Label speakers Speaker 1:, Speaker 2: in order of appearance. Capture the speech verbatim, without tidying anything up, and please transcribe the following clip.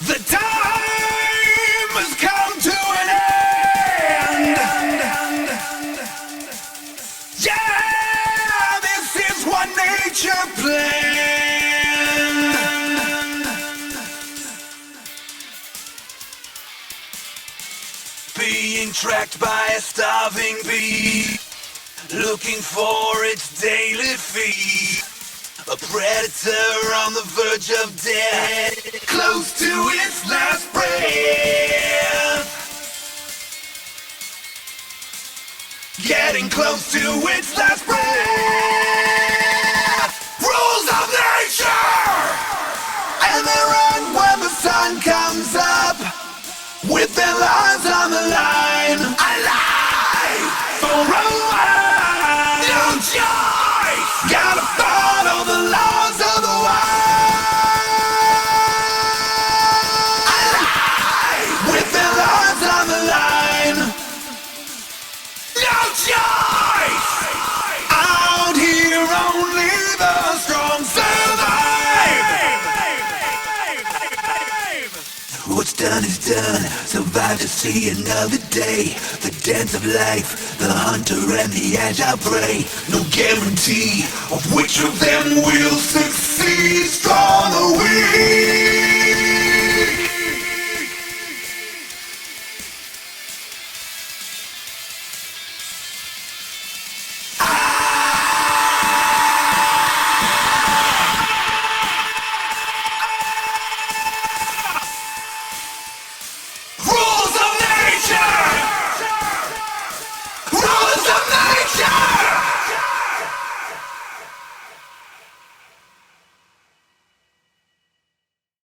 Speaker 1: The time has come to an end. Yeah, this is what nature planned. Being tracked by a starving bee, looking for its daily feed. A predator on the verge of death, close to its last breath. Getting close to its last breath. Rules of nature! And they run when the sun comes up, with their lives on the line. Alive! For a while! No choice! Gotta follow the laws of the wild. Alive! With their lives on the line. No choice! Out here only the strong survive. What's done is done. Survive to see another day. The dance of life, the hunter and the agile prey. No guarantee of which of them will succeed. Strong or weak.